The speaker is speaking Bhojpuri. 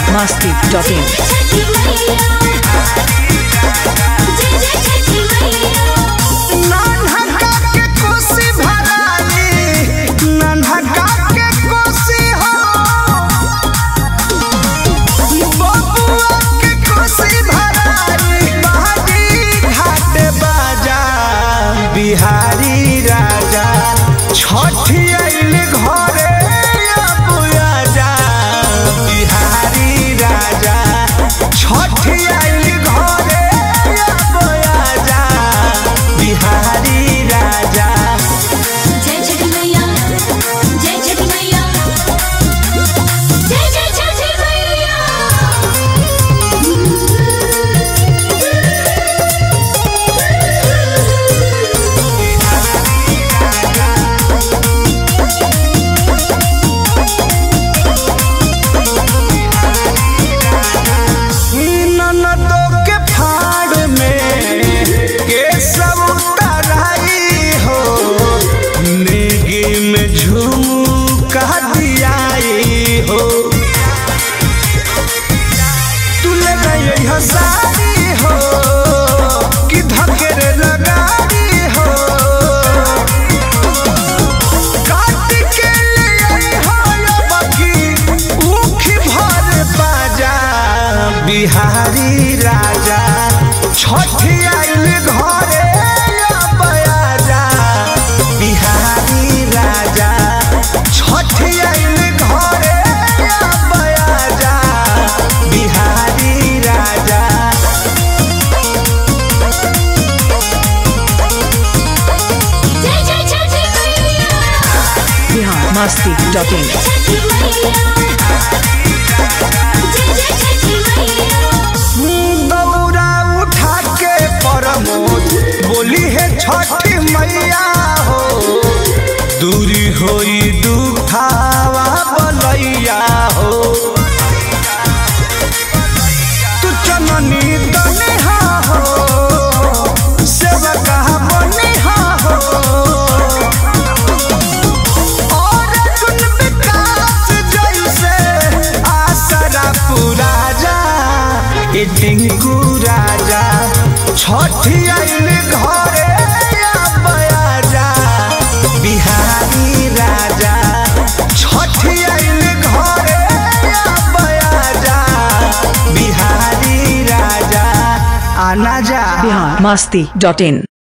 biharmasti.in बिहारी राजा छठी आइल घरे अब आजा बिहारी राजा छठी आइल घरे अब आजा बिहारी राजा जय छठी मैया जय छठी मैया जय जय छठी मैया सारी हो कि धकेरे लगारी हो काट के ले हो बकी ऊखी भर बाजा बिहारी राजा छठी आइल घरे अब आजा बिहारी राजा छठी आइल घरे अब आजा बिहारी राजा biharmasti.in दौरा उठा के परमोद बोली है छठी मैया हो दूरी होई दुखावा बलैया हो तू चननी दनिहा हो सेवका बनिहा हो और सुन विकास जैसे आसरा पूरा जा ए टिंकू राजा छठी आइल घरे अब आजा बिहारी राजा छठी आइल घरे अब आजा बिहारी राजा आना जा biharmasti.in